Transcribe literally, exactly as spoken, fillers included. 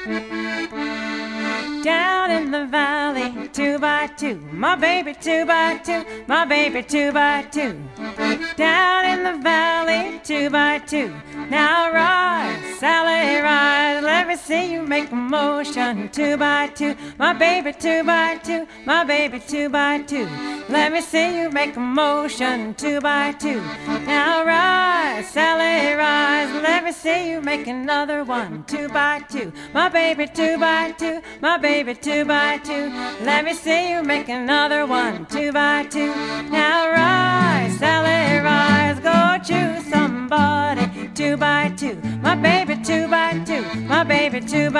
Down in the valley, two by two, my baby two by two, my baby two by two. Down in the valley, two by two. Now rise, Sally, rise, let me see you make a motion. Two by two, my baby two by two, my baby two by two. Let me see you make a motion. Two by two. Now rise, Sally, rise, let me see you make another one. Two by two, my baby two by two, my baby two by two. Let me see you make another one. Two by two. Now rise, Sally, rise, go choose somebody. Two by two, my baby two by two, my baby two by two.